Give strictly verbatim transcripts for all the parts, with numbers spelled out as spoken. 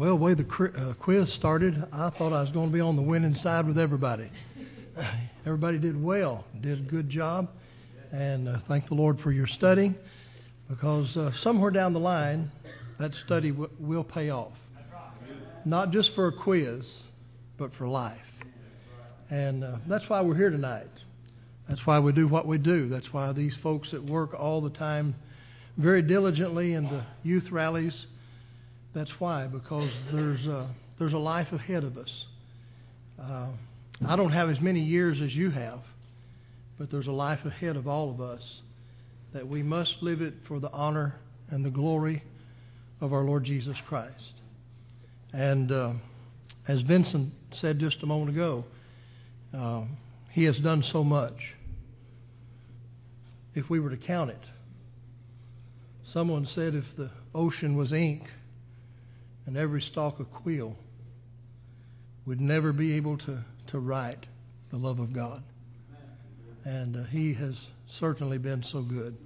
Well, the way the uh, quiz started, I thought I was going to be on the winning side with everybody. Everybody did well, did a good job, and uh, thank the Lord for your study, because uh, somewhere down the line, that study w- will pay off. Not just for a quiz, but for life. And uh, that's why we're here tonight. That's why we do what we do. That's why these folks that work all the time very diligently in the youth rallies, that's why, because there's a, there's a life ahead of us. Uh, I don't have as many years as you have, but there's a life ahead of all of us that we must live it for the honor and the glory of our Lord Jesus Christ. And uh, as Vincent said just a moment ago, uh, He has done so much. If we were to count it, someone said if the ocean was ink and every stalk a quill, we'd never be able to, to write the love of God. And uh, He has certainly been so good.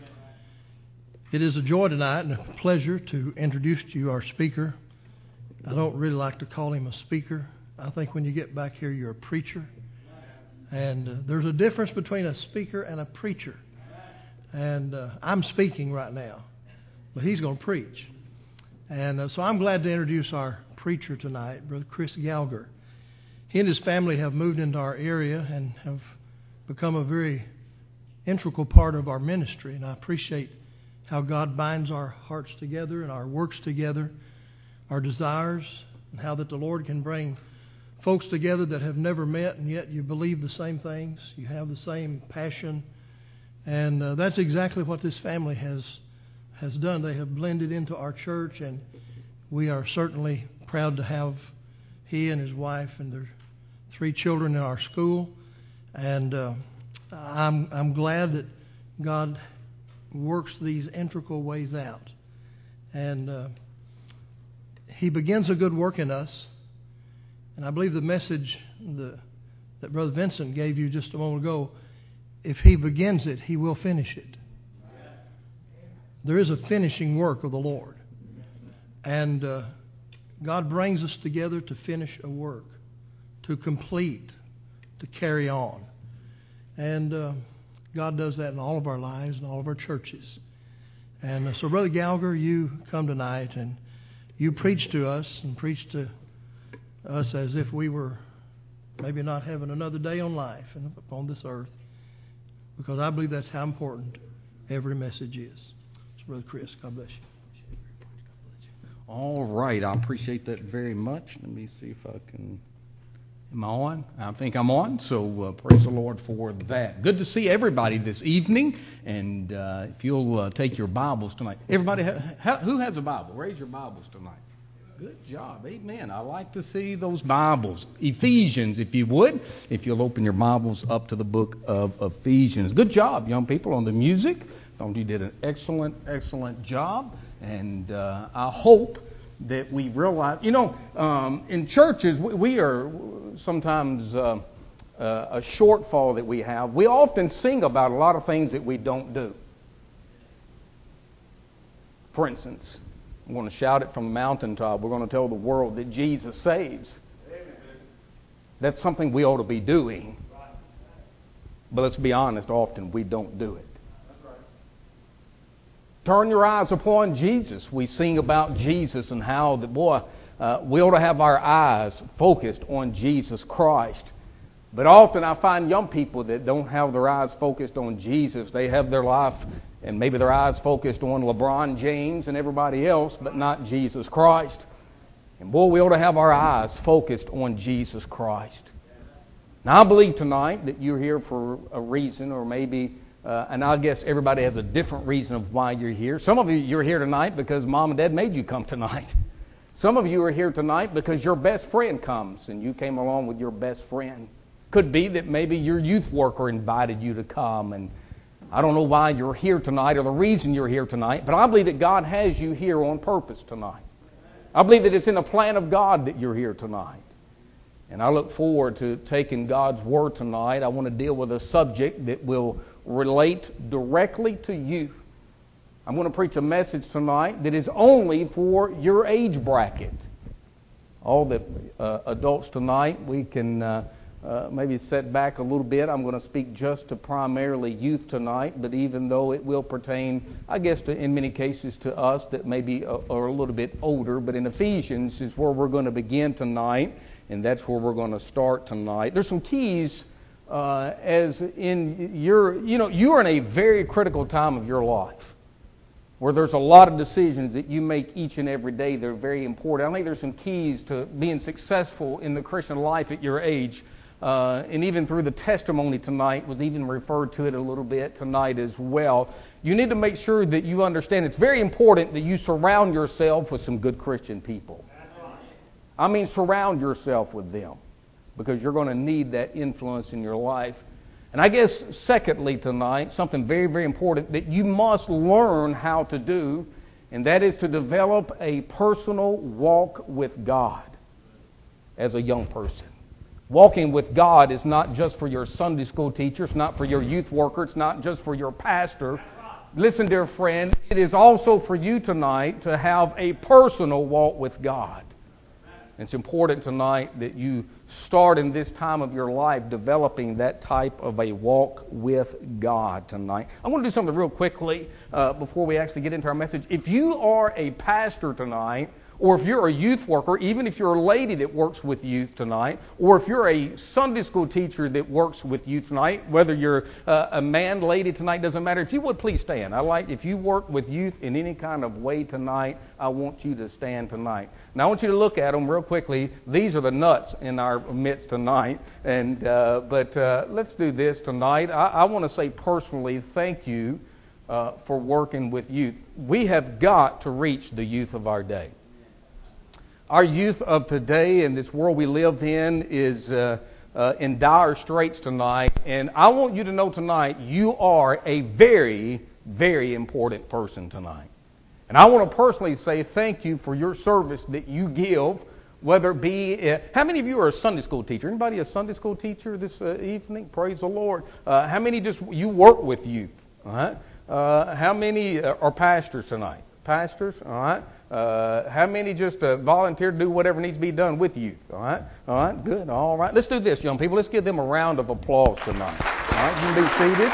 It is a joy tonight and a pleasure to introduce to you our speaker. I don't really like to call him a speaker. I think when you get back here, you're a preacher. And uh, there's a difference between a speaker and a preacher. And uh, I'm speaking right now, but he's going to preach. And uh, so I'm glad to introduce our preacher tonight, Brother Chris Gallagher. He and his family have moved into our area and have become a very integral part of our ministry. And I appreciate how God binds our hearts together and our works together, our desires, and how that the Lord can bring folks together that have never met, and yet you believe the same things. You have the same passion. And uh, that's exactly what this family has has done. They have blended into our church, and we are certainly proud to have he and his wife and their three children in our school. And uh, I'm I'm glad that God works these integral ways out. And uh, He begins a good work in us. And I believe the message the, that Brother Vincent gave you just a moment ago, if He begins it, He will finish it. There is a finishing work of the Lord. And uh, God brings us together to finish a work, to complete, to carry on. And uh, God does that in all of our lives and all of our churches. And uh, so, Brother Gallagher, you come tonight and you preach to us and preach to us as if we were maybe not having another day on life and upon this earth, because I believe that's how important every message is. So, Brother Chris, God bless you. All right, I appreciate that very much. Let me see if I can... Am I on? I think I'm on, so uh, praise the Lord for that. Good to see everybody this evening, and uh, if you'll uh, take your Bibles tonight. Everybody, ha- ha- who has a Bible? Raise your Bibles tonight. Good job, amen. I like to see those Bibles. Ephesians, if you would, if you'll open your Bibles up to the book of Ephesians. Good job, young people, on the music. I thought you did an excellent, excellent job, and uh, I hope that we realize, you know, um, in churches, we, we are sometimes uh, uh, a shortfall that we have. We often sing about a lot of things that we don't do. For instance, I'm going to shout it from the mountaintop. We're going to tell the world that Jesus saves. That's something we ought to be doing. But let's be honest, often we don't do it. Turn your eyes upon Jesus. We sing about Jesus and how, the boy, uh, we ought to have our eyes focused on Jesus Christ. But often I find young people that don't have their eyes focused on Jesus. They have their life and maybe their eyes focused on LeBron James and everybody else, but not Jesus Christ. And boy, we ought to have our eyes focused on Jesus Christ. Now, I believe tonight that you're here for a reason, or maybe... Uh, and I guess everybody has a different reason of why you're here. Some of you, you're here tonight because Mom and Dad made you come tonight. Some of you are here tonight because your best friend comes and you came along with your best friend. Could be that maybe your youth worker invited you to come, and I don't know why you're here tonight or the reason you're here tonight, but I believe that God has you here on purpose tonight. I believe that it's in the plan of God that you're here tonight. And I look forward to taking God's Word tonight. I want to deal with a subject that will relate directly to you. I'm going to preach a message tonight that is only for your age bracket. all the uh, adults tonight, we can uh, uh, maybe set back a little bit. I'm going to speak just to primarily youth tonight, but even though it will pertain, I guess, to, in many cases to us that maybe are a little bit older, but in Ephesians is where we're going to begin tonight, and that's where we're going to start tonight. There's some keys uh, as in your, you know, you are in a very critical time of your life, where there's a lot of decisions that you make each and every day that are very important. I think there's some keys to being successful in the Christian life at your age. Uh, and even through the testimony tonight was even referred to it a little bit tonight as well. You need to make sure that you understand it's very important that you surround yourself with some good Christian people. I mean, surround yourself with them, because you're going to need that influence in your life. And I guess, secondly, tonight, something very, very important that you must learn how to do, and that is to develop a personal walk with God as a young person. Walking with God is not just for your Sunday school teacher, it's not for your youth worker, it's not just for your pastor. Listen, dear friend, it is also for you tonight to have a personal walk with God. It's important tonight that you start in this time of your life developing that type of a walk with God tonight. I want to do something real quickly uh, before we actually get into our message. If you are a pastor tonight, or if you're a youth worker, even if you're a lady that works with youth tonight, or if you're a Sunday school teacher that works with youth tonight, whether you're uh, a man, lady tonight, doesn't matter. If you would, please stand. I like, if you work with youth in any kind of way tonight, I want you to stand tonight. Now, I want you to look at them real quickly. These are the nuts in our midst tonight. And uh, But uh, let's do this tonight. I, I want to say personally, thank you uh, for working with youth. We have got to reach the youth of our day. Our youth of today and this world we live in is uh, uh, in dire straits tonight. And I want you to know tonight, you are a very, very important person tonight. And I want to personally say thank you for your service that you give, whether it be... Uh, how many of you are a Sunday school teacher? Anybody a Sunday school teacher this uh, evening? Praise the Lord. Uh, how many just... You work with youth? All right. Uh, how many are pastors tonight? Pastors? All right. Uh, how many just uh, volunteer to do whatever needs to be done with youth? All right? All right, good. All right. Let's do this, young people. Let's give them a round of applause tonight. All right, you can be seated.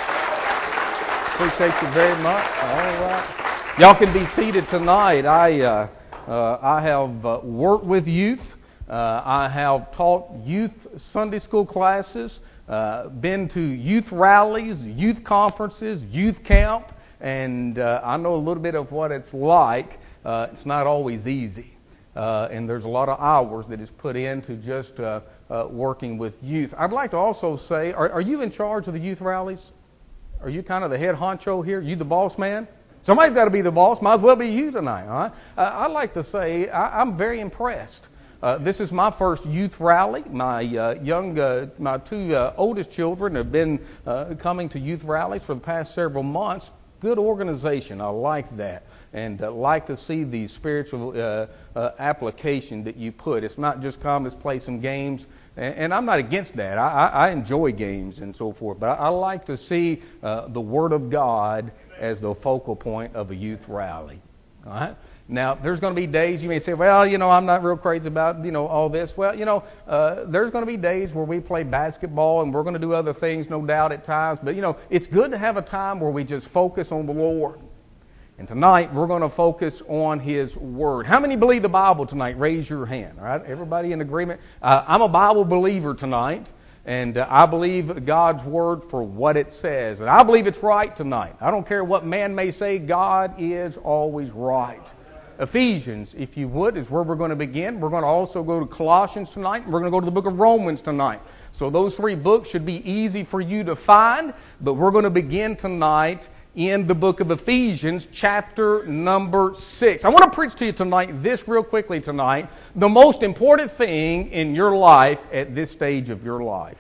Appreciate you very much. All right. Y'all can be seated tonight. I, uh, uh, I have uh, worked with youth. Uh, I have taught youth Sunday school classes, uh, been to youth rallies, youth conferences, youth camp, and uh, I know a little bit of what it's like. Uh, it's not always easy, uh, and there's a lot of hours that is put into just uh, uh, working with youth. I'd like to also say, are, are you in charge of the youth rallies? Are you kind of the head honcho here? You the boss man? Somebody's got to be the boss. Might as well be you tonight. All right? uh, I'd like to say I, I'm very impressed. Uh, this is my first youth rally. My uh, young, uh, my two uh, oldest children have been uh, coming to youth rallies for the past several months. Good organization. I like that. And uh, like to see the spiritual uh, uh, application that you put. It's not just come, let's play some games. And, and I'm not against that. I, I, I enjoy games and so forth. But I, I like to see uh, the Word of God as the focal point of a youth rally. All right? Now, there's going to be days you may say, well, you know, I'm not real crazy about, you know, all this. Well, you know, uh, there's going to be days where we play basketball and we're going to do other things, no doubt, at times. But, you know, it's good to have a time where we just focus on the Lord. And tonight, we're going to focus on His Word. How many believe the Bible tonight? Raise your hand. All right? Everybody in agreement? Uh, I'm a Bible believer tonight. And uh, I believe God's Word for what it says. And I believe it's right tonight. I don't care what man may say. God is always right. Ephesians, if you would, is where we're going to begin. We're going to also go to Colossians tonight. We're going to go to the book of Romans tonight. So those three books should be easy for you to find. But we're going to begin tonight in the book of Ephesians, chapter number six. I want to preach to you tonight, this real quickly tonight, the most important thing in your life at this stage of your life.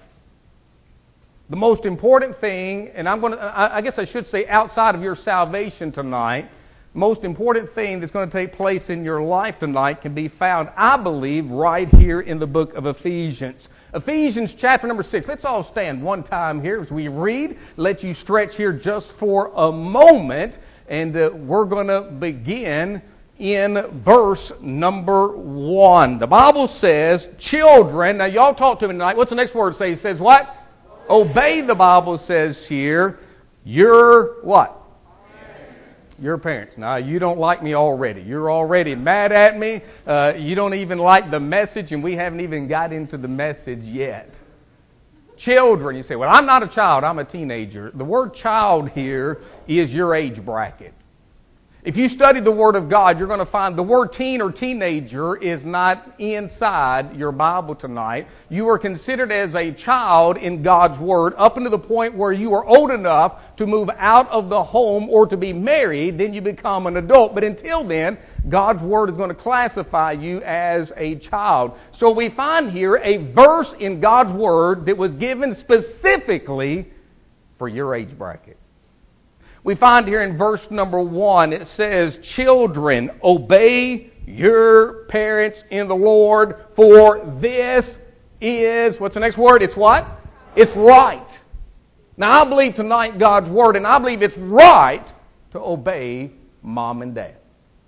The most important thing, and I'm going to, I guess I should say outside of your salvation tonight, most important thing that's going to take place in your life tonight can be found, I believe, right here in the book of Ephesians. Ephesians chapter number six. Let's all stand one time here as we read. Let you stretch here just for a moment. And uh, we're going to begin in verse number one. The Bible says, children, now y'all talk to me tonight. What's the next word say? It says what? Obey, the Bible says here, your what? Your parents. Now, you don't like me already. You're already mad at me. Uh, you don't even like the message, and we haven't even got into the message yet. Children, you say, well, I'm not a child, I'm a teenager. The word child here is your age bracket. If you study the Word of God, you're going to find the word teen or teenager is not inside your Bible tonight. You are considered as a child in God's Word up until the point where you are old enough to move out of the home or to be married, then you become an adult. But until then, God's Word is going to classify you as a child. So we find here a verse in God's Word that was given specifically for your age bracket. We find here in verse number one, it says, children, obey your parents in the Lord, for this is, what's the next word? It's what? It's right. Now I believe tonight God's Word, and I believe it's right to obey mom and dad.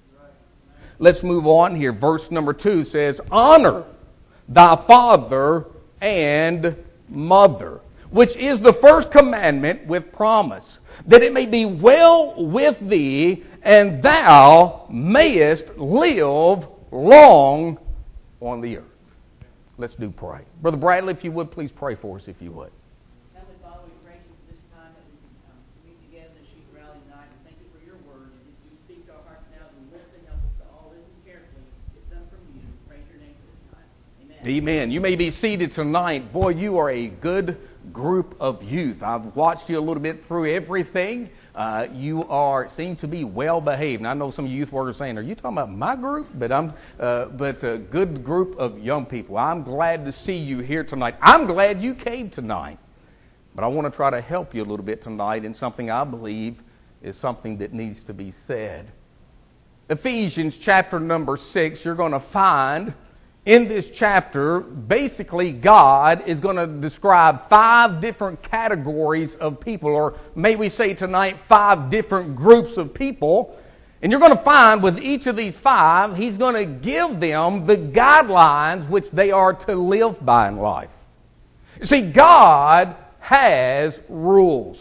Let's move on here. Verse number two says, honor thy father and mother, which is the first commandment with promise, that it may be well with thee, and thou mayest live long on the earth. Let's do pray. Brother Bradley, if you would, please pray for us, if you would. Heavenly Father, we praise you for this time that we can um, meet together in the sheep rally tonight. We thank you for your word. And as you speak to our hearts now, as we listen, help us to all listen carefully. It's done from you. Praise your name for this time. Amen. Amen. You may be seated tonight. Boy, you are a good group of youth. I've watched you a little bit through everything. Uh, you are seem to be well behaved. And I know some youth workers are saying, "Are you talking about my group?" But I'm, uh, but a good group of young people. I'm glad to see you here tonight. I'm glad you came tonight. But I want to try to help you a little bit tonight in something I believe is something that needs to be said. Ephesians chapter number six. You're going to find. In this chapter, basically God is going to describe five different categories of people, or may we say tonight, five different groups of people. And you're going to find with each of these five, He's going to give them the guidelines which they are to live by in life. You see, God has rules.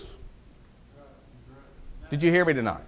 Did you hear me tonight?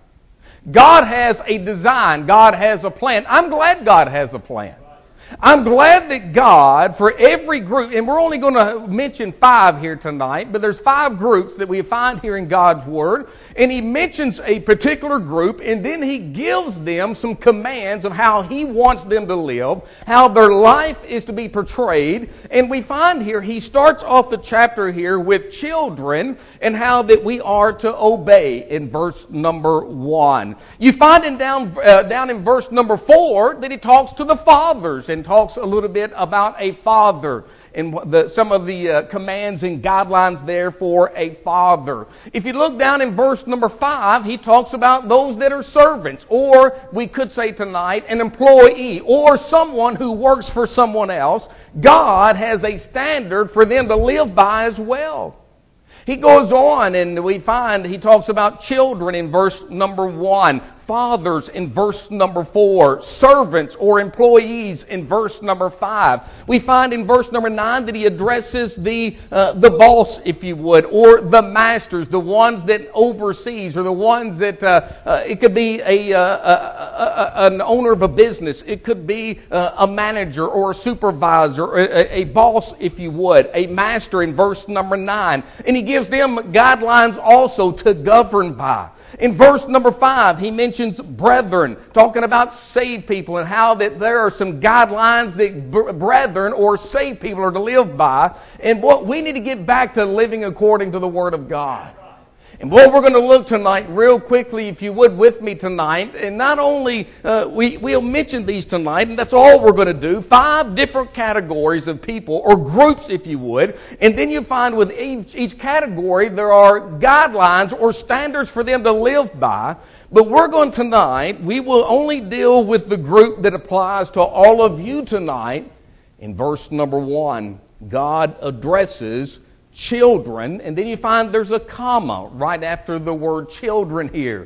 God has a design. God has a plan. I'm glad God has a plan. I'm glad that God, for every group, and we're only going to mention five here tonight, but there's five groups that we find here in God's Word, and He mentions a particular group, and then He gives them some commands of how He wants them to live, how their life is to be portrayed, and we find here, He starts off the chapter here with children, and how that we are to obey in verse number one. You find in down, uh, down in verse number four that He talks to the fathers, and talks a little bit about a father and the, some of the uh, commands and guidelines there for a father. If you look down in verse number five, he talks about those that are servants, or we could say tonight an employee, or someone who works for someone else. God has a standard for them to live by as well. He goes on and we find he talks about children in verse number one, fathers in verse number four, servants or employees in verse number five. We find in verse number nine that he addresses the uh, the boss, if you would, or the masters, the ones that oversees, or the ones that uh, uh, it could be a, uh, a, a an owner of a business, it could be uh, a manager or a supervisor, or a, a boss, if you would, a master in verse number nine, and he gives them guidelines also to govern by. In verse number five, he mentions brethren, talking about saved people and how that there are some guidelines that brethren or saved people are to live by. And what we need to get back to living according to the Word of God. And what we're going to look tonight, real quickly, if you would, with me tonight, and not only, uh, we, we'll mention these tonight, and that's all we're going to do, five different categories of people, or groups, if you would, and then you find with each, each category there are guidelines or standards for them to live by. But we're going tonight, we will only deal with the group that applies to all of you tonight. In verse number one, God addresses children, and then you find there's a comma right after the word children here.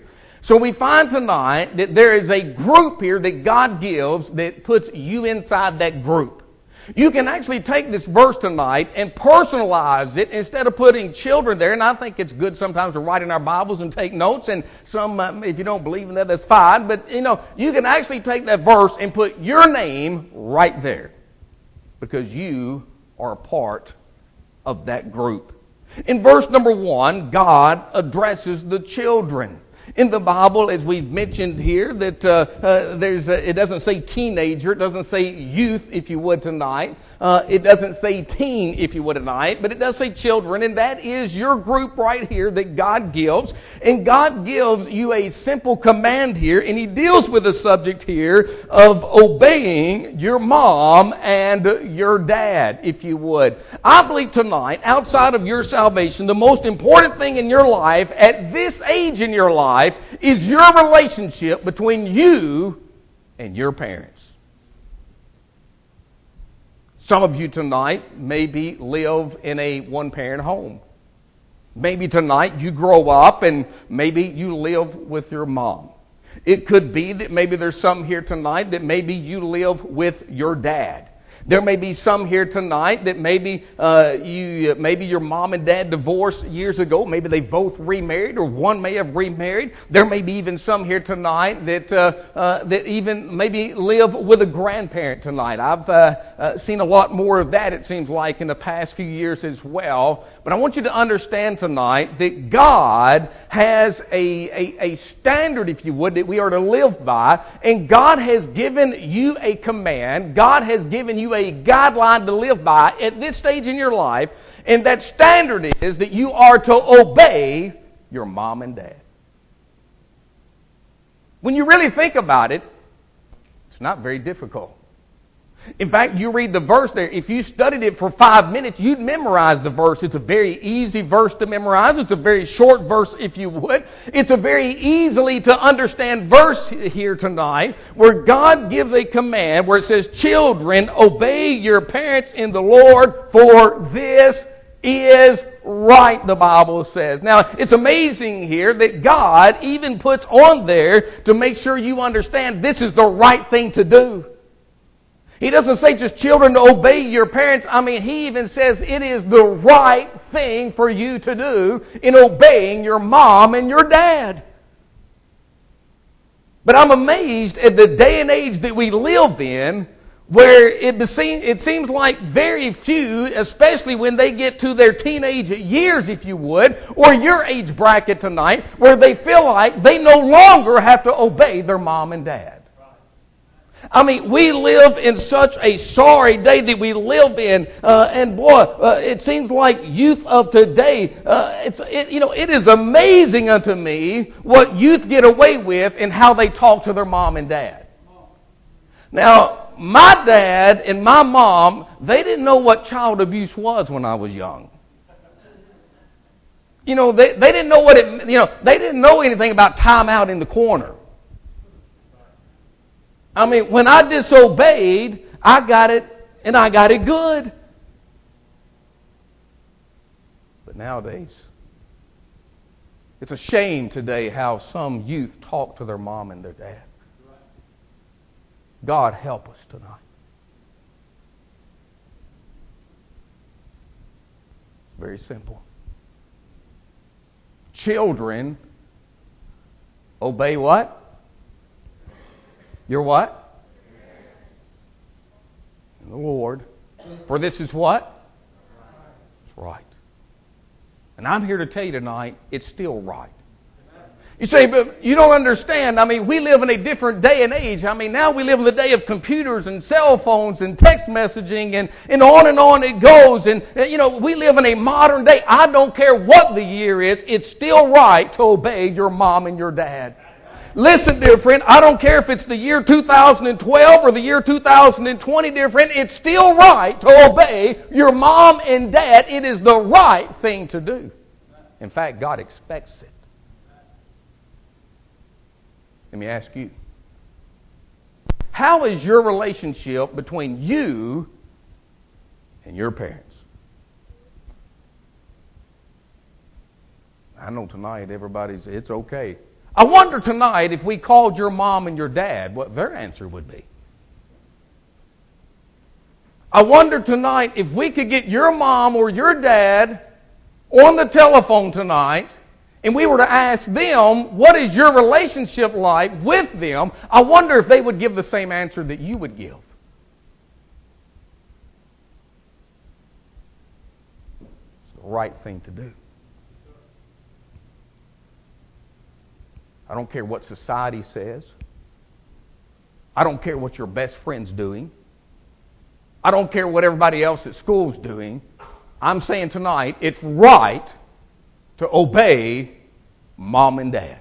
So we find tonight that there is a group here that God gives that puts you inside that group. You can actually take this verse tonight and personalize it instead of putting children there. And I think it's good sometimes to write in our Bibles and take notes. And some, uh, if you don't believe in that, that's fine. But, you know, you can actually take that verse and put your name right there, because you are a part of that group. In verse number one, God addresses the children. In the Bible, as we've mentioned here, that uh, uh, there's a, it doesn't say teenager, it doesn't say youth, if you would, tonight. Uh, it doesn't say teen, if you would, tonight, but it does say children, and that is your group right here that God gives. And God gives you a simple command here, and He deals with the subject here of obeying your mom and your dad, if you would. I believe tonight, outside of your salvation, the most important thing in your life, at this age in your life, is your relationship between you and your parents. Some of you tonight maybe live in a one-parent home. Maybe tonight you grow up and maybe you live with your mom. It could be that maybe there's some here tonight that maybe you live with your dad. There may be some here tonight that maybe uh, you, maybe your mom and dad divorced years ago. Maybe they both remarried, or one may have remarried. There may be even some here tonight that uh, uh, that even maybe live with a grandparent tonight. I've uh, uh, seen a lot more of that, it seems like, in the past few years as well. But I want you to understand tonight that God has a, a, a standard, if you would, that we are to live by, and God has given you a command. God has given you a a guideline to live by at this stage in your life, and that standard is that you are to obey your mom and dad. When you really think about it, it's not very difficult. In fact, you read the verse there. If you studied it for five minutes, you'd memorize the verse. It's a very easy verse to memorize. It's a very short verse, if you would. It's a very easily to understand verse here tonight, where God gives a command where it says, "Children, obey your parents in the Lord, for this is right," the Bible says. Now, it's amazing here that God even puts on there to make sure you understand this is the right thing to do. He doesn't say just children to obey your parents. I mean, He even says it is the right thing for you to do in obeying your mom and your dad. But I'm amazed at the day and age that we live in, where it, it seems like very few, especially when they get to their teenage years, if you would, or your age bracket tonight, where they feel like they no longer have to obey their mom and dad. I mean, we live in such a sorry day that we live in, uh, and boy, uh, it seems like youth of today, uh, it's, it, you know, it is amazing unto me what youth get away with and how they talk to their mom and dad. Now, my dad and my mom, they didn't know what child abuse was when I was young. You know, they, they didn't know what it, you know, they didn't know anything about time out in the corner. I mean, when I disobeyed, I got it, and I got it good. But nowadays, it's a shame today how some youth talk to their mom and their dad. God help us tonight. It's very simple. Children, obey what? Your what? In the Lord. For this is what? It's right. And I'm here to tell you tonight, it's still right. You say, but you don't understand. I mean, we live in a different day and age. I mean, now we live in the day of computers and cell phones and text messaging and, and on and on it goes. And, you know, we live in a modern day. I don't care what the year is. It's still right to obey your mom and your dad. Listen, dear friend, I don't care if it's the year two thousand twelve or the year two thousand twenty, dear friend. It's still right to obey your mom and dad. It is the right thing to do. In fact, God expects it. Let me ask you, how is your relationship between you and your parents? I know tonight everybody's, it's okay. I wonder tonight if we called your mom and your dad, what their answer would be. I wonder tonight if we could get your mom or your dad on the telephone tonight and we were to ask them, what is your relationship like with them? I wonder if they would give the same answer that you would give. It's the right thing to do. I don't care what society says. I don't care what your best friend's doing. I don't care what everybody else at school's doing. I'm saying tonight, it's right to obey mom and dad.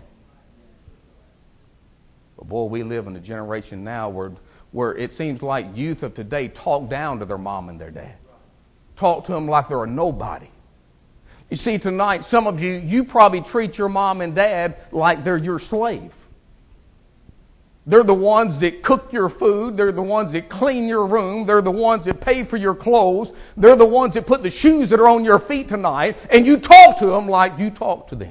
But boy, we live in a generation now where, where it seems like youth of today talk down to their mom and their dad. Talk to them like they're a nobody. You see, tonight, some of you, you probably treat your mom and dad like they're your slave. They're the ones that cook your food. They're the ones that clean your room. They're the ones that pay for your clothes. They're the ones that put the shoes that are on your feet tonight. And you talk to them like you talk to them.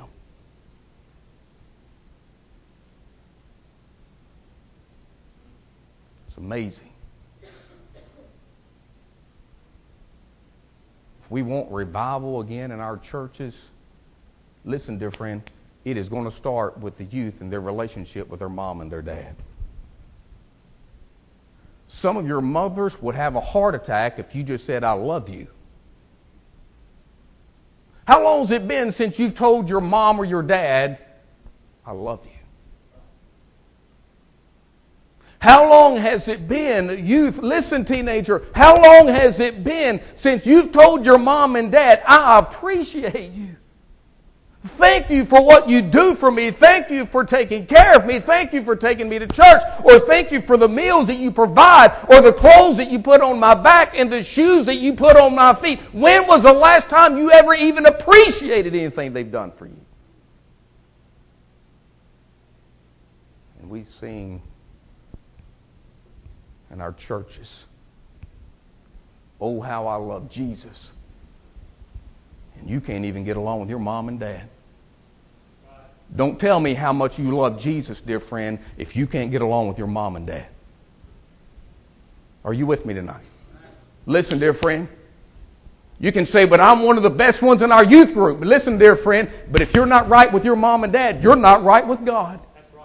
It's amazing. If we want revival again in our churches, listen, dear friend, it is going to start with the youth and their relationship with their mom and their dad. Some of your mothers would have a heart attack if you just said, I love you. How long has it been since you've told your mom or your dad, I love you? How long has it been, youth, listen teenager, how long has it been since you've told your mom and dad, I appreciate you. Thank you for what you do for me. Thank you for taking care of me. Thank you for taking me to church. Or thank you for the meals that you provide. Or the clothes that you put on my back and the shoes that you put on my feet. When was the last time you ever even appreciated anything they've done for you? And we sing in our churches, oh, how I love Jesus. And you can't even get along with your mom and dad. Don't tell me how much you love Jesus, dear friend, if you can't get along with your mom and dad. Are you with me tonight? Listen, dear friend. You can say, but I'm one of the best ones in our youth group. But listen, dear friend, but if you're not right with your mom and dad, you're not right with God.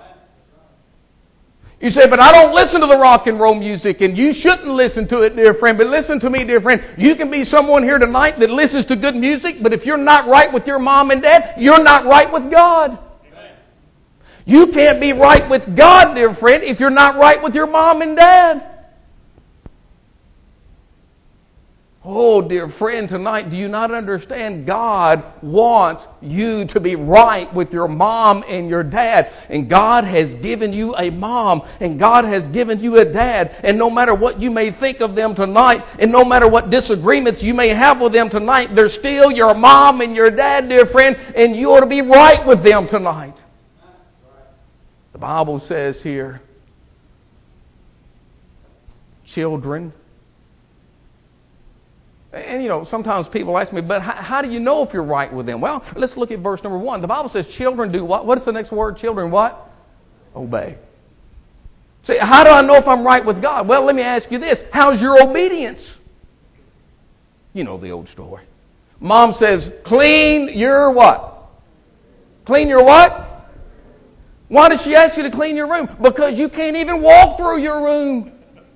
You say, but I don't listen to the rock and roll music, and you shouldn't listen to it, dear friend. But listen to me, dear friend. You can be someone here tonight that listens to good music, but if you're not right with your mom and dad, you're not right with God. Amen. You can't be right with God, dear friend, if you're not right with your mom and dad. Oh, dear friend, tonight, do you not understand? God wants you to be right with your mom and your dad. And God has given you a mom, and God has given you a dad. And no matter what you may think of them tonight, and no matter what disagreements you may have with them tonight, they're still your mom and your dad, dear friend, and you ought to be right with them tonight. The Bible says here, children. And, you know, sometimes people ask me, but how, how do you know if you're right with them? Well, let's look at verse number one. The Bible says children do what? What is the next word? Children what? Obey. Say, how do I know if I'm right with God? Well, let me ask you this. How's your obedience? You know the old story. Mom says, clean your what? Clean your what? Why does she ask you to clean your room? Because you can't even walk through your room.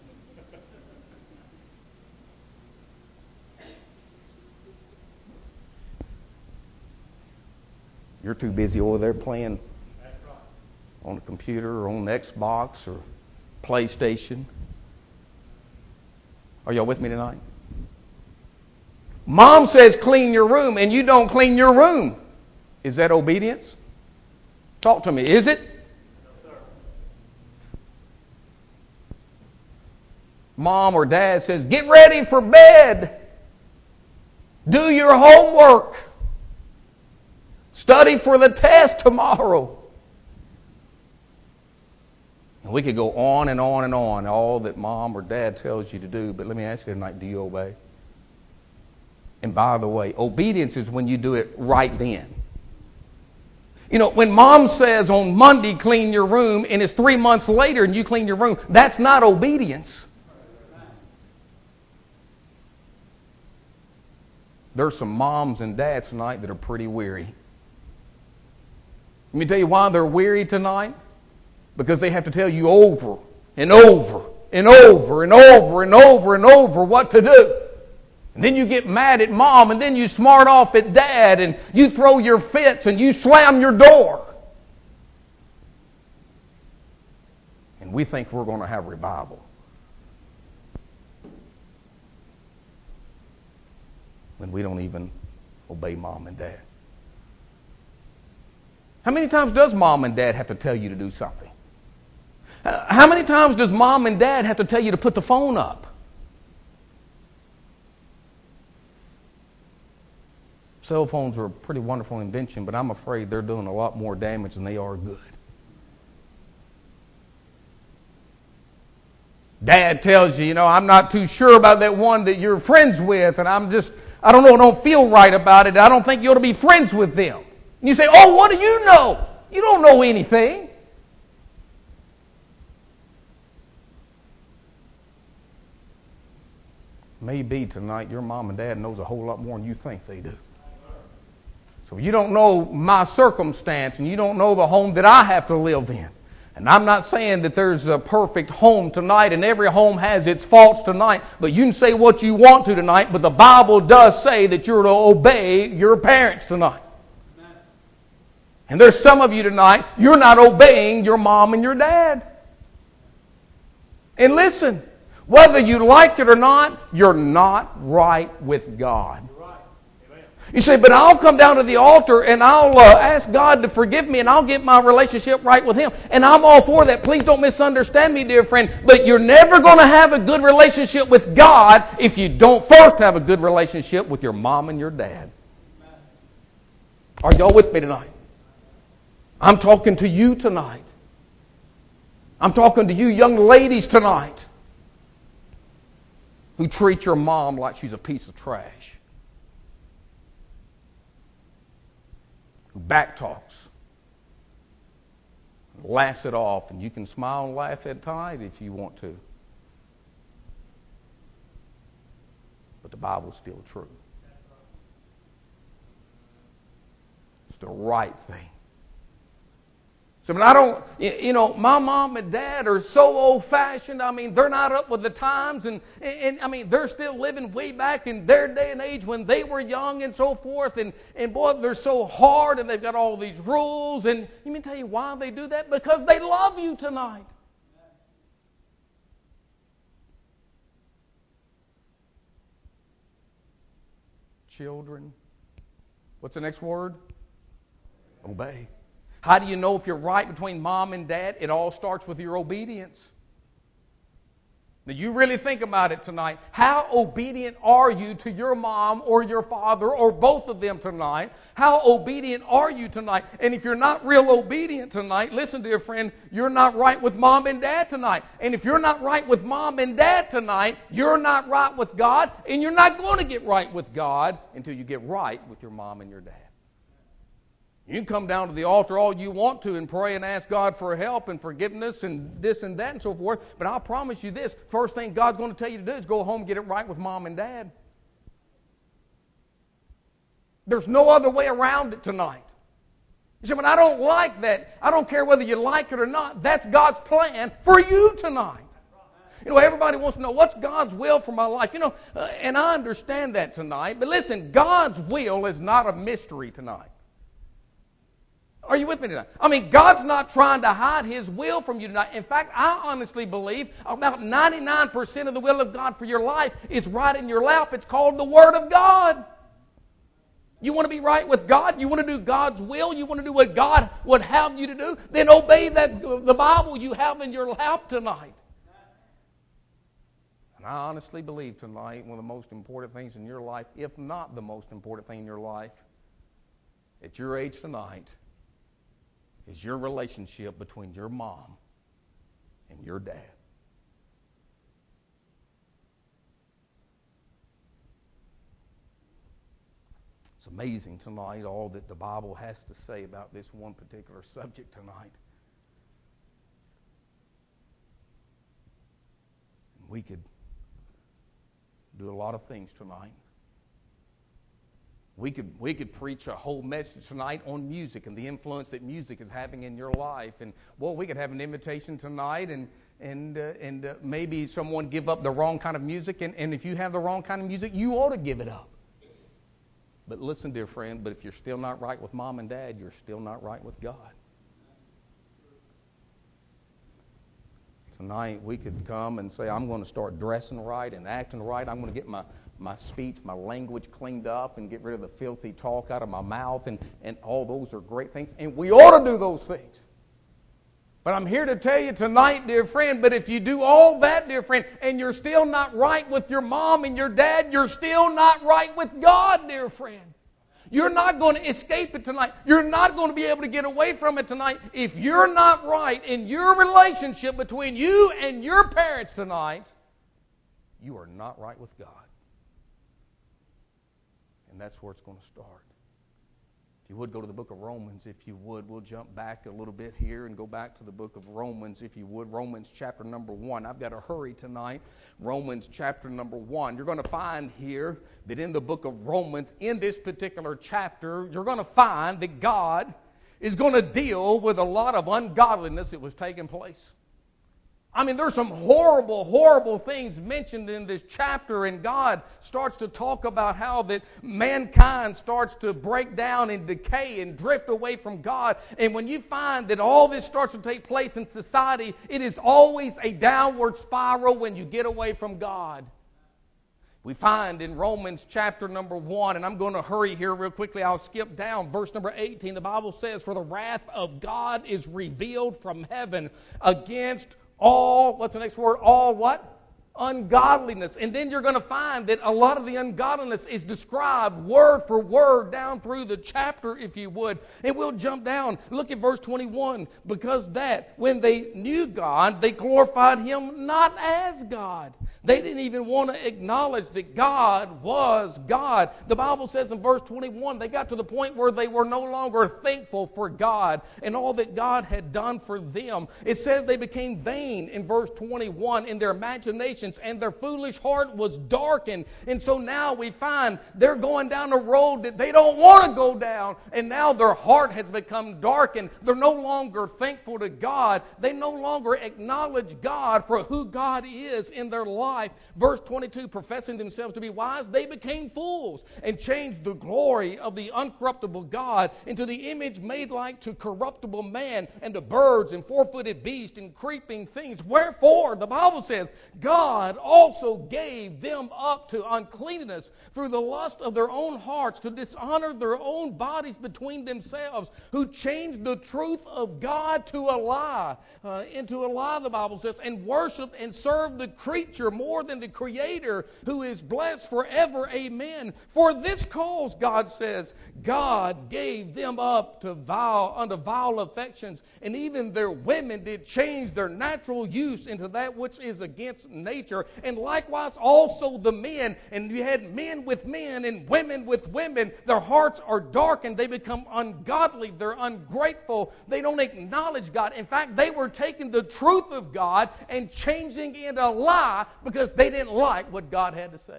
You're too busy over there playing on the computer or on the Xbox or PlayStation. Are y'all with me tonight? Mom says clean your room and you don't clean your room. Is that obedience? Talk to me. Is it? No, sir. Mom or dad says, get ready for bed. Do your homework. Study for the test tomorrow. And we could go on and on and on, all that mom or dad tells you to do. But let me ask you tonight, do you obey? And by the way, obedience is when you do it right then. You know, when mom says on Monday clean your room and it's three months later and you clean your room, that's not obedience. There's some moms and dads tonight that are pretty weary. Let me tell you why they're weary tonight. Because they have to tell you over and over and over and over and over and over what to do. And then you get mad at mom, and then you smart off at dad, and you throw your fits, and you slam your door. And we think we're going to have revival. When we don't even obey mom and dad. How many times does mom and dad have to tell you to do something? How many times does mom and dad have to tell you to put the phone up? Cell phones are a pretty wonderful invention, but I'm afraid they're doing a lot more damage than they are good. Dad tells you, you know, I'm not too sure about that one that you're friends with, and I'm just, I don't know, I don't feel right about it. I don't think you ought to be friends with them. And you say, oh, what do you know? You don't know anything. Maybe tonight your mom and dad knows a whole lot more than you think they do. So you don't know my circumstance, and you don't know the home that I have to live in. And I'm not saying that there's a perfect home tonight, and every home has its faults tonight, but you can say what you want to tonight, but the Bible does say that you're to obey your parents tonight. And there's some of you tonight, you're not obeying your mom and your dad. And listen, whether you like it or not, you're not right with God. You say, but I'll come down to the altar and I'll uh, ask God to forgive me and I'll get my relationship right with Him. And I'm all for that. Please don't misunderstand me, dear friend. But you're never going to have a good relationship with God if you don't first have a good relationship with your mom and your dad. Are y'all with me tonight? I'm talking to you tonight. I'm talking to you young ladies tonight who treat your mom like she's a piece of trash. Who back talks. Laughs it off. And you can smile and laugh at tonight if you want to. But the Bible's still true. It's the right thing. So, but I don't, you know, my mom and dad are so old-fashioned. I mean, they're not up with the times. And, and I mean, they're still living way back in their day and age when they were young and so forth. And, and boy, they're so hard and they've got all these rules. And let me tell you why they do that. Because they love you tonight. Children. What's the next word? Obey. How do you know if you're right between mom and dad? It all starts with your obedience. Now, you really think about it tonight. How obedient are you to your mom or your father or both of them tonight? How obedient are you tonight? And if you're not real obedient tonight, listen, dear friend, you're not right with mom and dad tonight. And if you're not right with mom and dad tonight, you're not right with God, and you're not going to get right with God until you get right with your mom and your dad. You can come down to the altar all you want to and pray and ask God for help and forgiveness and this and that and so forth. But I'll promise you this. First thing God's going to tell you to do is go home and get it right with mom and dad. There's no other way around it tonight. You say, but I don't like that. I don't care whether you like it or not. That's God's plan for you tonight. You know, everybody wants to know, what's God's will for my life? You know, uh, and I understand that tonight. But listen, God's will is not a mystery tonight. Are you with me tonight? I mean, God's not trying to hide His will from you tonight. In fact, I honestly believe about ninety-nine percent of the will of God for your life is right in your lap. It's called the Word of God. You want to be right with God? You want to do God's will? You want to do what God would have you to do? Then obey that the Bible you have in your lap tonight. And I honestly believe tonight one of the most important things in your life, if not the most important thing in your life, at your age tonight, is your relationship between your mom and your dad. It's amazing tonight all that the Bible has to say about this one particular subject tonight. We could do a lot of things tonight. We could we could preach a whole message tonight on music and the influence that music is having in your life. And well, we could have an invitation tonight, and and uh, and uh, maybe someone give up the wrong kind of music. And, and if you have the wrong kind of music, you ought to give it up. But listen, dear friend, but if you're still not right with mom and dad, you're still not right with God. Tonight we could come and say, I'm going to start dressing right and acting right. I'm going to get my, my speech, my language cleaned up and get rid of the filthy talk out of my mouth. And, and all those are great things. And we ought to do those things. But I'm here to tell you tonight, dear friend, but if you do all that, dear friend, and you're still not right with your mom and your dad, you're still not right with God, dear friend. You're not going to escape it tonight. You're not going to be able to get away from it tonight. If you're not right in your relationship between you and your parents tonight, you are not right with God. And that's where it's going to start. If you would go to the book of Romans, if you would, we'll jump back a little bit here and go back to the book of Romans, if you would. Romans chapter number one. I've got to hurry tonight. Romans chapter number one. You're going to find here that in the book of Romans, in this particular chapter, you're going to find that God is going to deal with a lot of ungodliness that was taking place. I mean, there's some horrible, horrible things mentioned in this chapter, and God starts to talk about how that mankind starts to break down and decay and drift away from God. And when you find that all this starts to take place in society, it is always a downward spiral when you get away from God. We find in Romans chapter number one, and I'm going to hurry here real quickly. I'll skip down. Verse number eighteen, the Bible says, "For the wrath of God is revealed from heaven against all," what's the next word? All what? Ungodliness. And then you're going to find that a lot of the ungodliness is described word for word down through the chapter, if you would. And we'll jump down. Look at verse twenty-one. "Because that when they knew God, they glorified Him not as God." They didn't even want to acknowledge that God was God. The Bible says in verse twenty-one, they got to the point where they were no longer thankful for God and all that God had done for them. It says they became vain in verse twenty-one in their imaginations, and their foolish heart was darkened. And so now we find they're going down a road that they don't want to go down. And now their heart has become darkened. They're no longer thankful to God. They no longer acknowledge God for who God is in their life. Verse twenty-two, "Professing themselves to be wise, they became fools, and changed the glory of the uncorruptible God into the image made like to corruptible man, and to birds, and four-footed beasts, and creeping things. Wherefore," the Bible says, "God also gave them up to uncleanness through the lust of their own hearts, to dishonor their own bodies between themselves, who changed the truth of God to a lie," uh, into a lie, the Bible says, "and worshiped and served the creature more more than the Creator, who is blessed forever. Amen. For this cause," God says, "God gave them up to vile, unto vile affections, and even their women did change their natural use into that which is against nature. And likewise also the men." And you had men with men and women with women. Their hearts are darkened. They become ungodly. They're ungrateful. They don't acknowledge God. In fact, they were taking the truth of God and changing it a lie because they didn't like what God had to say.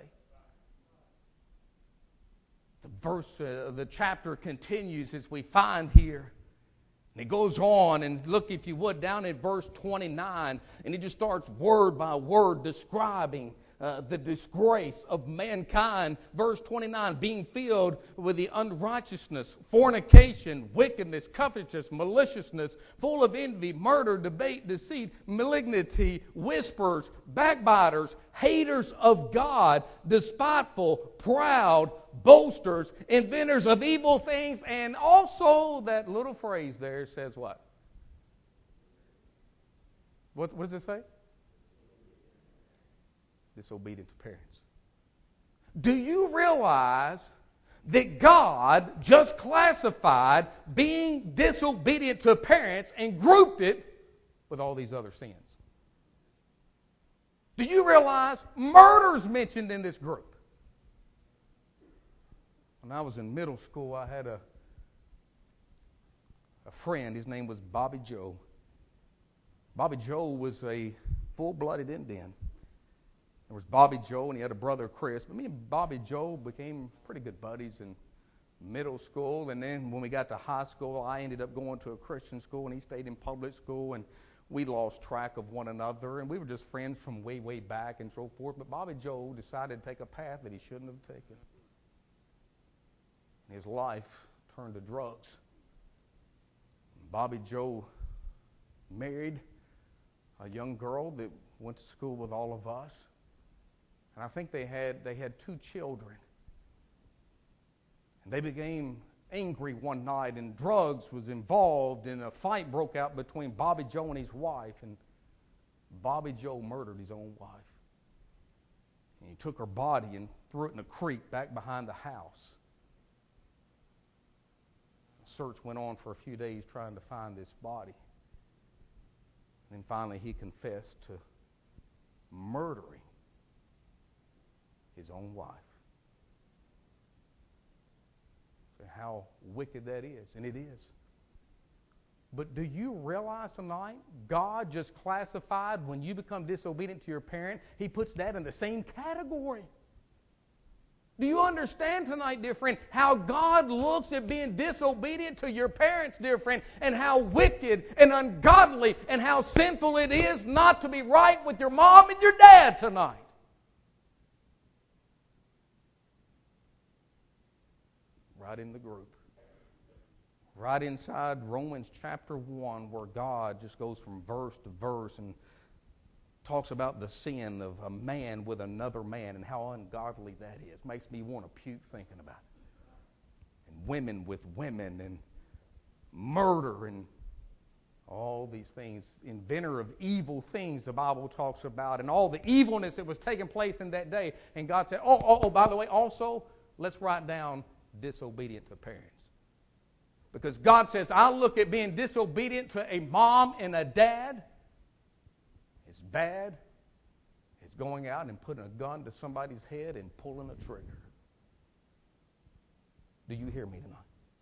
The verse, uh, the chapter continues as we find here. And it goes on, and look, if you would, down in verse twenty-nine, and it just starts word by word describing Uh, the disgrace of mankind. Verse twenty-nine, "Being filled with the unrighteousness, fornication, wickedness, covetousness, maliciousness, full of envy, murder, debate, deceit, malignity, whisperers, backbiters, haters of God, despiteful, proud, boasters, inventors of evil things." And also that little phrase there says what? What, what does it say? Disobedient to parents. Do you realize that God just classified being disobedient to parents and grouped it with all these other sins? Do you realize murder's mentioned in this group? When I was in middle school, I had a a friend. His name was Bobby Joe. Bobby Joe was a full-blooded Indian. There was Bobby Joe, and he had a brother, Chris. But me and Bobby Joe became pretty good buddies in middle school. And then when we got to high school, I ended up going to a Christian school, and he stayed in public school. And we lost track of one another. And we were just friends from way, way back and so forth. But Bobby Joe decided to take a path that he shouldn't have taken. His life turned to drugs. Bobby Joe married a young girl that went to school with all of us. And I think they had they had two children. And they became angry one night, and drugs was involved, and a fight broke out between Bobby Joe and his wife. And Bobby Joe murdered his own wife. And he took her body and threw it in a creek back behind the house. The search went on for a few days trying to find this body. And then finally he confessed to murdering his own wife. So how wicked that is, and it is. But do you realize tonight, God just classified when you become disobedient to your parent, He puts that in the same category. Do you understand tonight, dear friend, how God looks at being disobedient to your parents, dear friend, and how wicked and ungodly and how sinful it is not to be right with your mom and your dad tonight? Right in the group. Right inside Romans chapter one, where God just goes from verse to verse and talks about the sin of a man with another man and how ungodly that is. Makes me want to puke thinking about it. And women with women and murder and all these things. Inventor of evil things the Bible talks about, and all the evilness that was taking place in that day. And God said, oh, oh, oh by the way, also, let's write down disobedient to parents. Because God says, I look at being disobedient to a mom and a dad. It's bad. It's going out and putting a gun to somebody's head and pulling a trigger. Do you hear me tonight?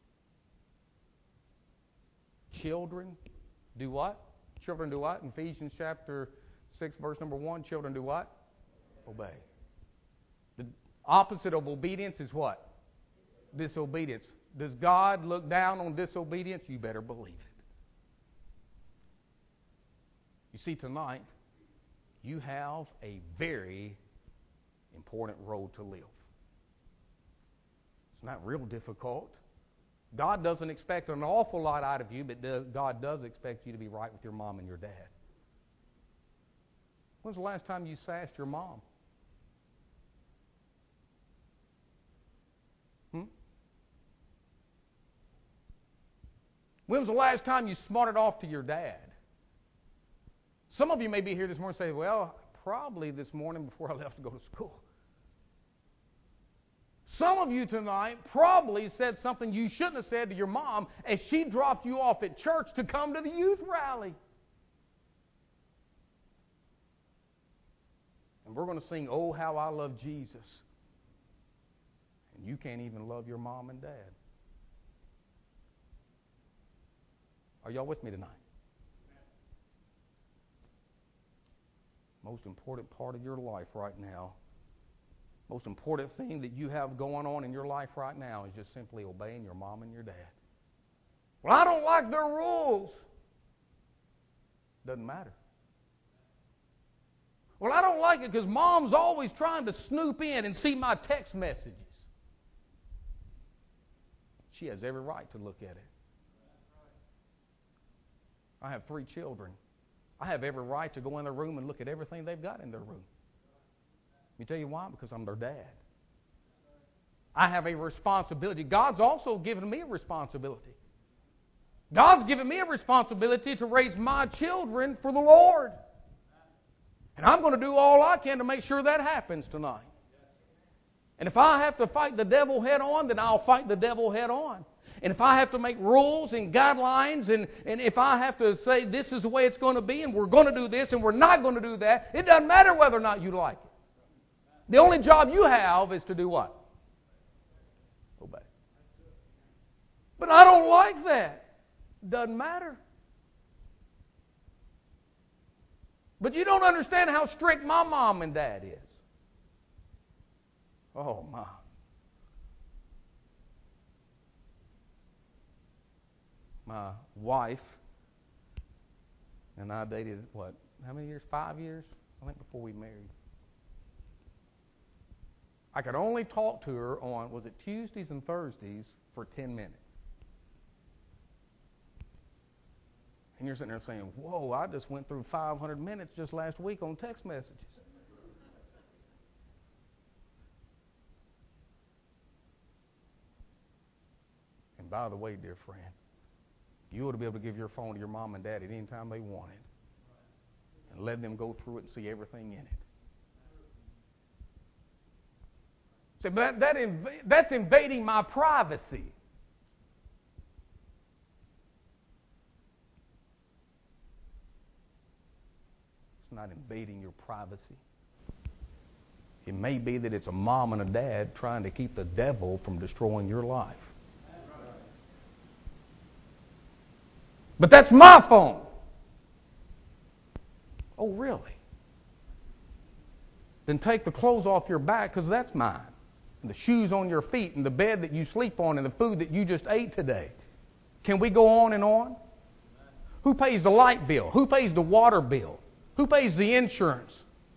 Children do what? Children do what? In Ephesians chapter six, verse number one, children do what? Obey. The opposite of obedience is what? Disobedience. Does God look down on disobedience? You better believe it. You see, tonight, you have a very important road to live. It's not real difficult. God doesn't expect an awful lot out of you, but God does expect you to be right with your mom and your dad. When's the last time you sassed your mom? Hmm? When was the last time you smarted off to your dad? Some of you may be here this morning and say, well, probably this morning before I left to go to school. Some of you tonight probably said something you shouldn't have said to your mom as she dropped you off at church to come to the youth rally. And we're going to sing, Oh, How I Love Jesus. And you can't even love your mom and dad. Are y'all with me tonight? Most important part of your life right now, most important thing that you have going on in your life right now is just simply obeying your mom and your dad. Well, I don't like their rules. Doesn't matter. Well, I don't like it because mom's always trying to snoop in and see my text messages. She has every right to look at it. I have three children. I have every right to go in their room and look at everything they've got in their room. Let me tell you why. Because I'm their dad. I have a responsibility. God's also given me a responsibility. God's given me a responsibility to raise my children for the Lord. And I'm going to do all I can to make sure that happens tonight. And if I have to fight the devil head on, then I'll fight the devil head on. And if I have to make rules and guidelines, and, and if I have to say this is the way it's going to be, and we're going to do this, and we're not going to do that, it doesn't matter whether or not you like it. The only job you have is to do what? Obey. But I don't like that. Doesn't matter. But you don't understand how strict my mom and dad is. Oh, my. My wife and I dated, what, how many years? Five years? I think before we married. I could only talk to her on, was it Tuesdays and Thursdays, for ten minutes. And you're sitting there saying, whoa, I just went through five hundred minutes just last week on text messages. And by the way, dear friend, you ought to be able to give your phone to your mom and dad at any time they wanted and let them go through it and see everything in it. So that, that inv- that's invading my privacy. It's not invading your privacy. It may be that it's a mom and a dad trying to keep the devil from destroying your life. But that's my phone. Oh, really? Then take the clothes off your back because that's mine. And the shoes on your feet and the bed that you sleep on and the food that you just ate today. Can we go on and on? Who pays the light bill? Who pays the water bill? Who pays the insurance?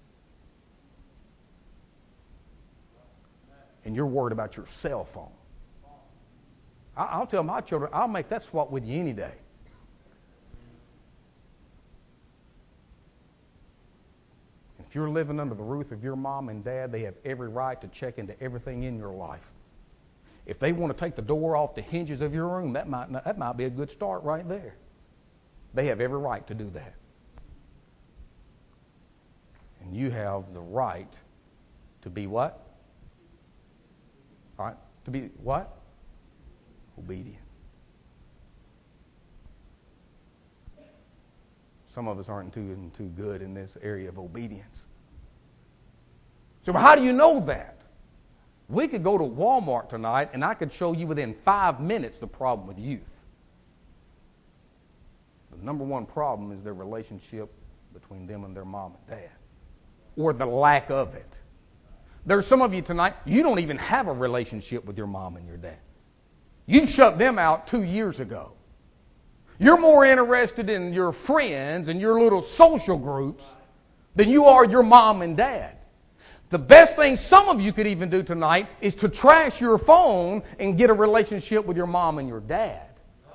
And you're worried about your cell phone. I'll tell my children, I'll make that swap with you any day. If you're living under the roof of your mom and dad, they have every right to check into everything in your life. If they want to take the door off the hinges of your room, that might not, that might be a good start right there. They have every right to do that. And you have the right to be what? All right? To be what? Obedient. Some of us aren't too, too good in this area of obedience. So how do you know that? We could go to Walmart tonight and I could show you within five minutes the problem with youth. The number one problem is their relationship between them and their mom and dad. Or the lack of it. There's some of you tonight, you don't even have a relationship with your mom and your dad. You shut them out two years ago. You're more interested in your friends and your little social groups than you are your mom and dad. The best thing some of you could even do tonight is to trash your phone and get a relationship with your mom and your dad.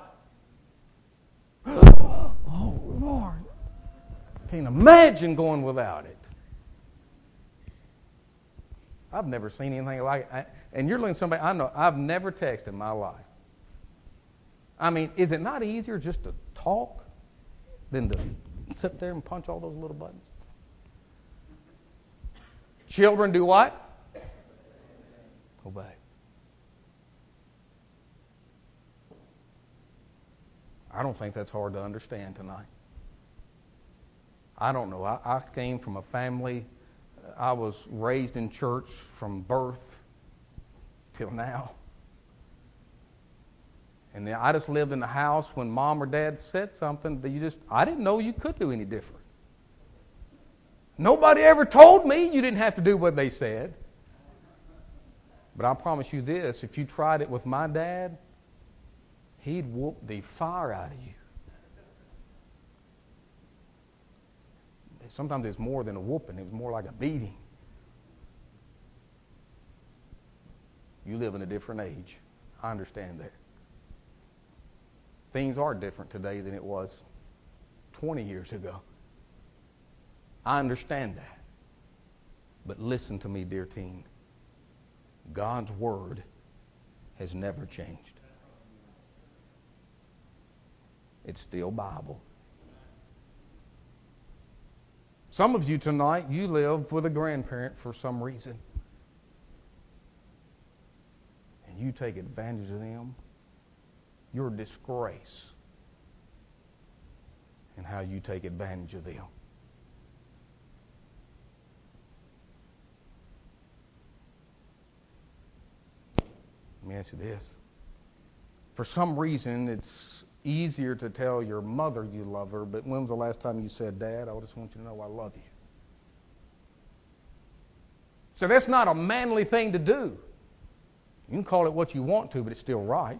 Oh, Lord. Can't imagine going without it. I've never seen anything like it. And you're looking at somebody, I know, I've never texted in my life. I mean, is it not easier just to talk than to sit there and punch all those little buttons? Children do what? Obey. I don't think that's hard to understand tonight. I don't know. I, I came from a family, I was raised in church from birth till now. And then I just lived in the house when mom or dad said something that you just, I didn't know you could do any different. Nobody ever told me you didn't have to do what they said. But I promise you this, if you tried it with my dad, he'd whoop the fire out of you. Sometimes it's more than a whooping, it was more like a beating. You live in a different age. I understand that. Things are different today than it was twenty years ago. I understand that. But listen to me, dear teen. God's Word has never changed. It's still Bible. Some of you tonight, you live with a grandparent for some reason. And you take advantage of them. Your disgrace and how you take advantage of them. Let me ask you this. For some reason, it's easier to tell your mother you love her, but when was the last time you said, Dad, I just want you to know I love you? So that's not a manly thing to do. You can call it what you want to, but it's still right.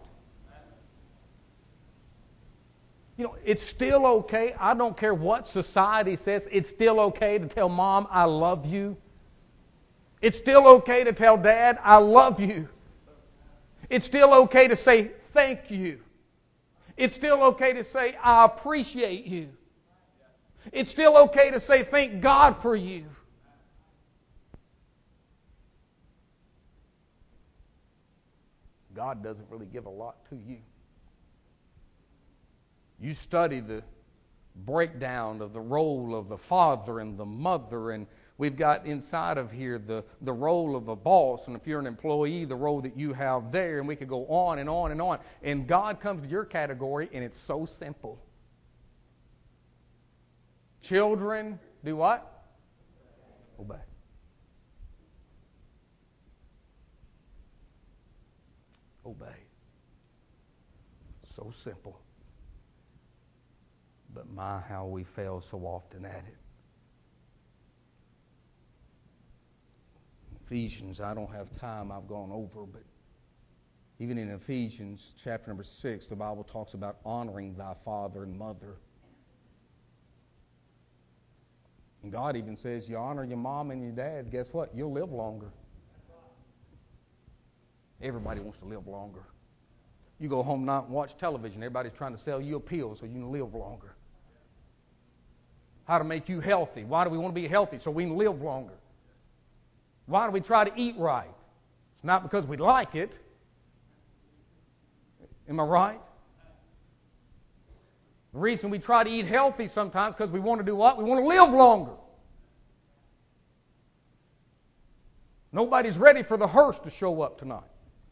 You know, it's still okay. I don't care what society says. It's still okay to tell Mom, I love you. It's still okay to tell Dad, I love you. It's still okay to say thank you. It's still okay to say I appreciate you. It's still okay to say thank God for you. God doesn't really give a lot to you. You study the breakdown of the role of the father and the mother, and we've got inside of here the, the role of a boss, and if you're an employee, the role that you have there, and we could go on and on and on. And God comes to your category, and it's so simple. Children, do what? Obey. Obey. So simple. But my, how we fail so often at it. Ephesians, I don't have time, I've gone over, but even in Ephesians chapter number six, the Bible talks about honoring thy father and mother. And God even says, you honor your mom and your dad, guess what? You'll live longer. Everybody wants to live longer. You go home now and watch television. Everybody's trying to sell you a pill so you can live longer. How to make you healthy. Why do we want to be healthy? So we can live longer. Why do we try to eat right? It's not because we like it. Am I right? The reason we try to eat healthy sometimes is because we want to do what? We want to live longer. Nobody's ready for the hearse to show up tonight.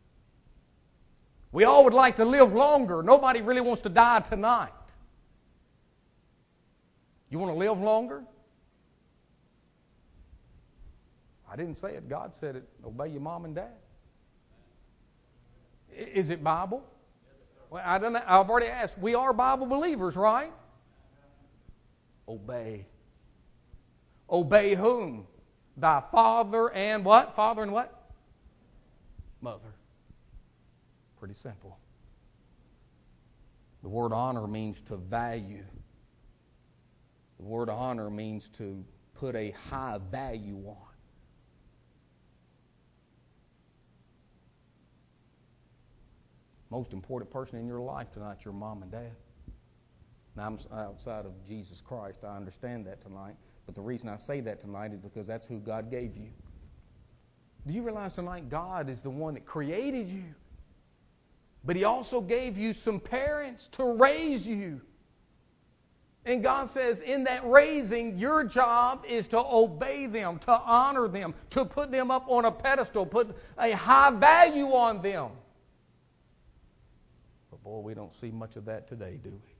We all would like to live longer. Nobody really wants to die tonight. You want to live longer? I didn't say it. God said it. Obey your mom and dad. Is it Bible? Well, I don't know. I've already asked. We are Bible believers, right? Obey. Obey whom? Thy father and what? Father and what? Mother. Pretty simple. The word honor means to value. The word honor means to put a high value on. Most important person in your life tonight is your mom and dad. Now, I'm outside of Jesus Christ. I understand that tonight. But the reason I say that tonight is because that's who God gave you. Do you realize tonight God is the one that created you? But He also gave you some parents to raise you. And God says in that raising, your job is to obey them, to honor them, to put them up on a pedestal, put a high value on them. But boy, we don't see much of that today, do we?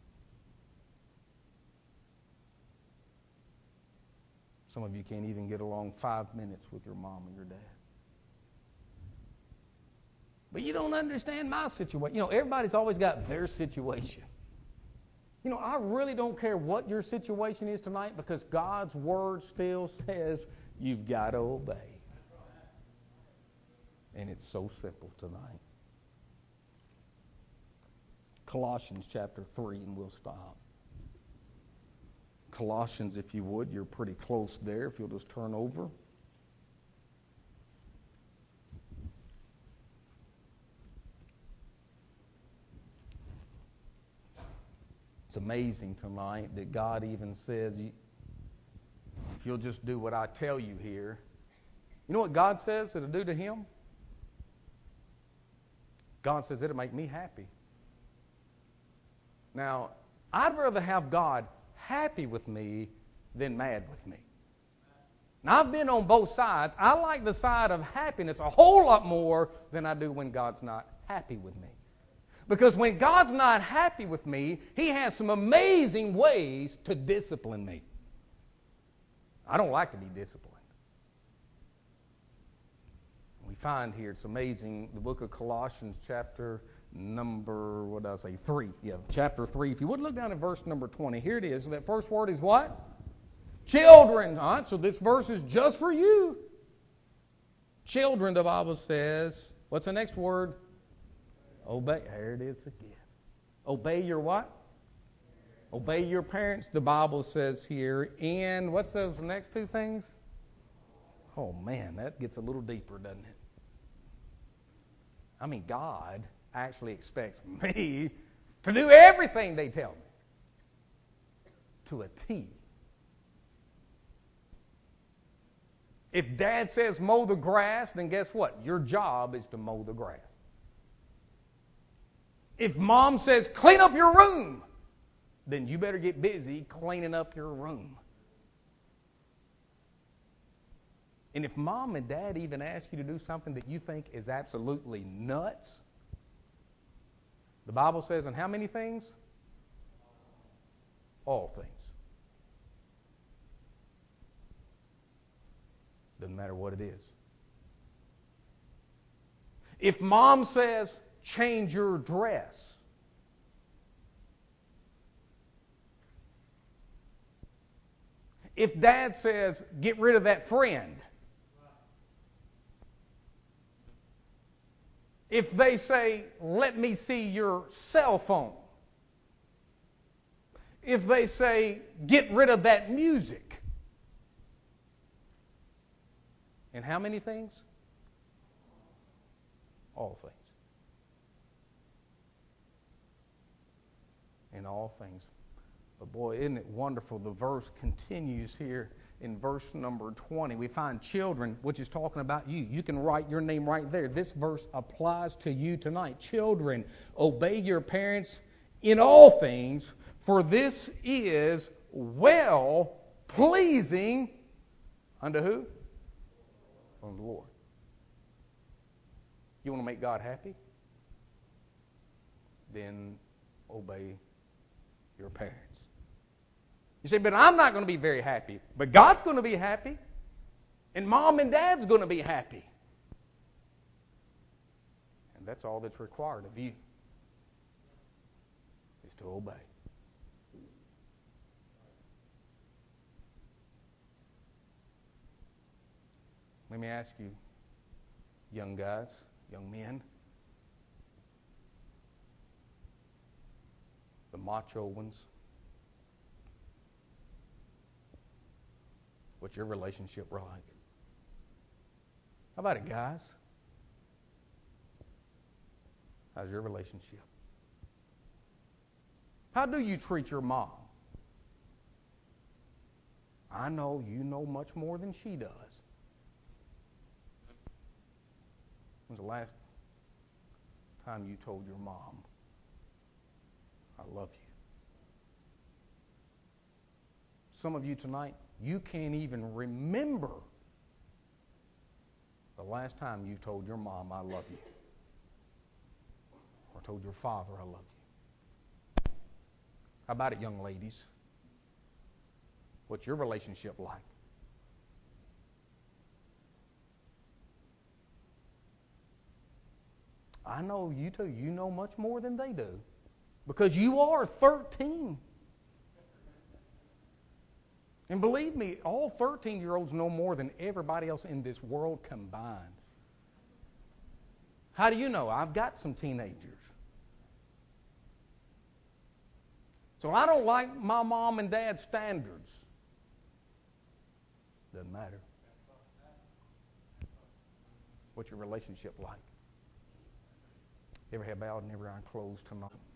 Some of you can't even get along five minutes with your mom and your dad. But you don't understand my situation. You know, everybody's always got their situation. You know, I really don't care what your situation is tonight because God's Word still says you've got to obey. And it's so simple tonight. Colossians chapter three, and we'll stop. Colossians, if you would, you're pretty close there. If you'll just turn over. It's amazing tonight that God even says, if you'll just do what I tell you here. You know what God says it'll do to Him? God says it'll make me happy. Now, I'd rather have God happy with me than mad with me. Now, I've been on both sides. I like the side of happiness a whole lot more than I do when God's not happy with me. Because when God's not happy with me, He has some amazing ways to discipline me. I don't like to be disciplined. We find here. It's amazing. The book of Colossians, chapter number, what did I say? Three. Yeah, chapter three. If you would look down at verse number twenty, here it is. That first word is what? Children. All right, so this verse is just for you. Children, the Bible says. What's the next word? Obey. There it is again. Obey your what? Obey your parents, the Bible says here. And what's those next two things? Oh, man, that gets a little deeper, doesn't it? I mean, God actually expects me to do everything they tell me. To a T. If Dad says mow the grass, then guess what? Your job is to mow the grass. If Mom says clean up your room, then you better get busy cleaning up your room. And if Mom and Dad even ask you to do something that you think is absolutely nuts, the Bible says in how many things? All things. Doesn't matter what it is. If Mom says change your dress, if Dad says get rid of that friend, if they say let me see your cell phone, if they say get rid of that music, and how many things? All things. In all things. But boy, isn't it wonderful? The verse continues here in verse number twenty. We find children, which is talking about you. You can write your name right there. This verse applies to you tonight. Children, obey your parents in all things, for this is well pleasing unto who? Unto the Lord. You want to make God happy? Then obey your parents. You say, but I'm not going to be very happy. But God's going to be happy. And Mom and Dad's going to be happy. And that's all that's required of you, is to obey. Let me ask you, young guys, young men, the macho ones, what's your relationship like? How about it, guys? How's your relationship? How do you treat your mom? I know you know much more than she does. When's the last time you told your mom, I love you? Some of you tonight, you can't even remember the last time you told your mom, I love you. Or told your father, I love you. How about it, young ladies? What's your relationship like? I know you too. You know much more than they do. Because you are thirteen. And believe me, all thirteen-year-olds know more than everybody else in this world combined. How do you know? I've got some teenagers. So I don't like my mom and dad's standards. Doesn't matter. What's your relationship like? Every head bowed and every eye closed tonight.